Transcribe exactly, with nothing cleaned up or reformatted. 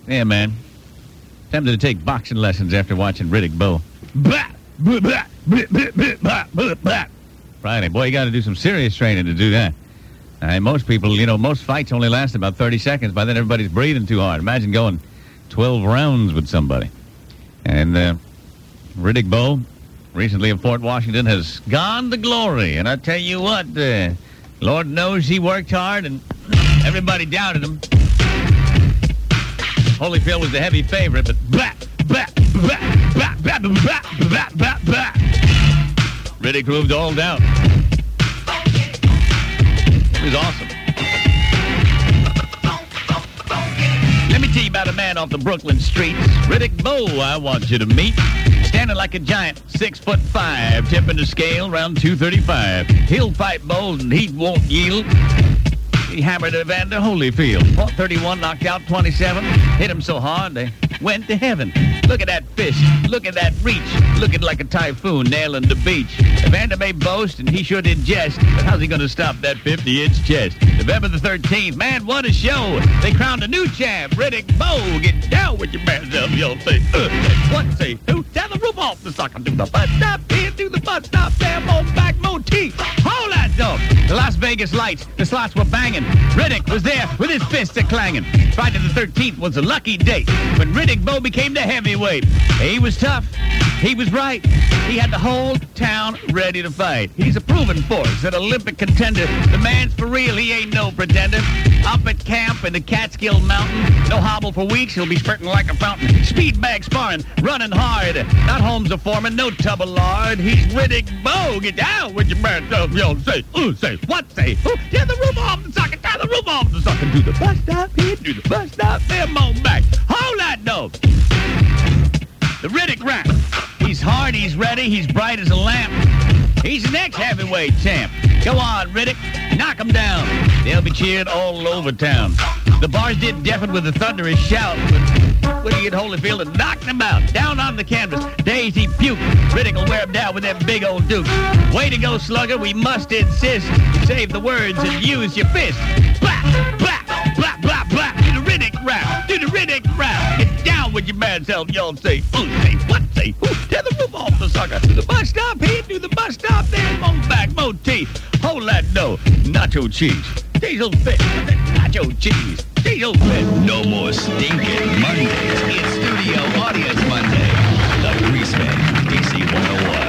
Yeah, man. Tempted to take boxing lessons after watching Riddick Bowe. Bah! Bah, bah, bah, bah, bah, bah, bah, bah. Friday. Boy, you got to do some serious training to do that. Uh, most people, you know, most fights only last about thirty seconds. By then, everybody's breathing too hard. Imagine going twelve rounds with somebody. And uh, Riddick Bowe, recently in Fort Washington, has gone to glory. And I tell you what, uh, Lord knows he worked hard, and everybody doubted him. Holyfield was the heavy favorite, but bah, bah, bah, bah, bah, bah, bah, bah, bah. Riddick proved all doubt. It was awesome. Let me tell you about a man off the Brooklyn streets. Riddick Bowe, I want you to meet. Standing like a giant, six foot five, tipping the scale around two thirty-five. He'll fight bold and he won't yield. He hammered Evander Holyfield. Fought thirty-one, knocked out twenty-seven. Hit him so hard they went to heaven. Look at that fist. Look at that reach. Looking like a typhoon nailing the beach. Evander may boast, and he sure did jest, but how's he going to stop that fifty-inch chest? November the thirteenth, man, what a show. They crowned a new champ, Riddick Bowe. Get down with your man self, y'all say, uh, say, what, say, who? Tear the roof off the sucker. Do the bus stop, here, do the bus stop, there, more back, more teeth. Hold that dog. The Las Vegas lights, the slots were banging. Riddick was there with his fists a-clanging. Friday the thirteenth was a lucky day when Riddick Bowe became the heavyweight. He was tough. He was right. He had the whole town ready to fight. He's a proven force, an Olympic contender. The man's for real. He ain't no pretender. Up at camp in the Catskill Mountain. No hobble for weeks. He'll be spurting like a fountain. Speed bag sparring, running hard. Not Holmes or Foreman, no tub of lard. He's Riddick Bowe. Get down with your man self. Yo, say, ooh, say, what, say, who? Tear the roof off the socket. Tear the roof off the socket. Do the bus stop here. Do the bus stop there. On back. Hold that dog. The Riddick rap. He's hard, he's ready, he's bright as a lamp. He's the next heavyweight champ. Go on, Riddick, knock him down. They'll be cheered all over town. The bars did deafen with a thunderous shout, but when he hit Holyfield and knocked him out, down on the canvas, dazed he puked. Riddick will wear him down with that big old duke. Way to go, slugger, we must insist. You save the words and use your fist. Blah, blah, blah, blah, blah. Do the Riddick rap, do the Riddick rap. Get down with your man self, y'all say, ooh, say, what, say, ooh, tear the roof off the sucker. Do the bus stop here, do the bus stop there, mo back, mo teeth. Hold that dough, nacho cheese. Diesel fit, nacho cheese. Diesel fit. No more stinking Mondays. It's Studio Audience Monday. The Greaseman, D C one oh one.